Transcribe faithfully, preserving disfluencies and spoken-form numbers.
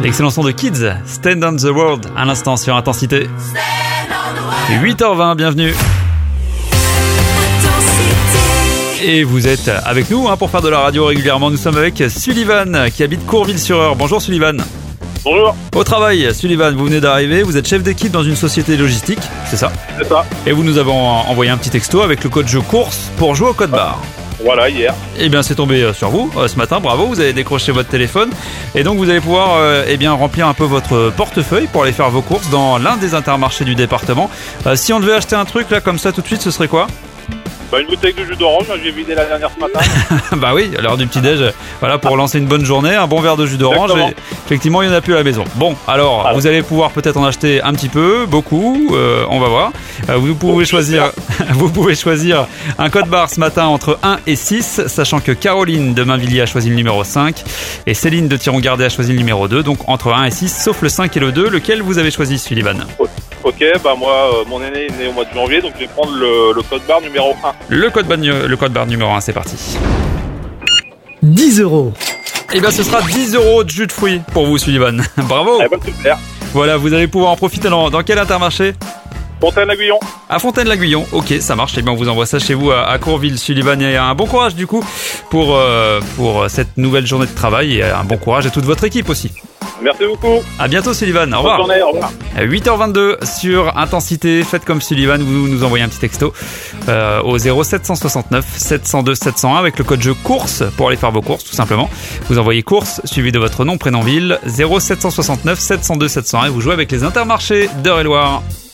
L'excellent son de Kids, Stand on the World, à l'instant sur Intensité. huit heures vingt, bienvenue. Et vous êtes avec nous hein, pour faire de la radio régulièrement. Nous sommes avec Sullivan qui habite Courville-sur-Eure. Bonjour Sullivan. Bonjour. Au travail, Sullivan, vous venez d'arriver, vous êtes chef d'équipe dans une société logistique, c'est ça? C'est ça. Et vous nous avez envoyé un petit texto avec le code jeu course pour jouer au code barre. Voilà, hier. Eh bien, c'est tombé sur vous euh, ce matin, bravo, vous avez décroché votre téléphone. Et donc, vous allez pouvoir euh, eh bien, remplir un peu votre portefeuille pour aller faire vos courses dans l'un des intermarchés du département. Euh, si on devait acheter un truc là comme ça tout de suite, ce serait quoi? Bah, une bouteille de jus d'orange, j'ai vidé la dernière ce matin. Bah oui, à l'heure du petit-déj, voilà, pour lancer une bonne journée, un bon verre de jus d'orange. Et effectivement, il n'y en a plus à la maison. Bon, alors, voilà. Vous allez pouvoir peut-être en acheter un petit peu, beaucoup, euh, on va voir. Euh, vous pouvez choisir, vous pouvez choisir un code barre ce matin entre un et six, sachant que Caroline de Mainvilliers a choisi le numéro cinq et Céline de Thiron-Gardé a choisi le numéro deux. Donc entre un et six, sauf le cinq et le deux, lequel vous avez choisi, Sullivan? Ok, bah moi, euh, mon aîné est né au mois de janvier, donc je vais prendre le, le code barre numéro un. Le code, barre, le code barre numéro un, c'est parti. dix euros. Et bien ce sera dix euros de jus de fruits pour vous, Sullivan. Bravo. Eh ben, super. Voilà, vous allez pouvoir en profiter dans, dans quel intermarché? Fontaine-l'Aiguillon. À Fontaine-l'Aiguillon, ok, ça marche. Et bien on vous envoie ça chez vous à, à Courville, Sullivan. Et un bon courage du coup pour, euh, pour cette nouvelle journée de travail et un bon courage à toute votre équipe aussi. Merci beaucoup. À bientôt Sullivan, au revoir. Bonne journée, au revoir. huit heures vingt-deux sur Intensité, faites comme Sullivan, vous nous envoyez un petit texto euh, au zéro sept cent soixante-neuf sept cent deux sept cent un avec le code jeu course pour aller faire vos courses tout simplement. Vous envoyez course suivi de votre nom, prénom, ville, zéro sept cent soixante-neuf sept cent deux sept cent un et vous jouez avec les Intermarchés d'Eure-et-Loire.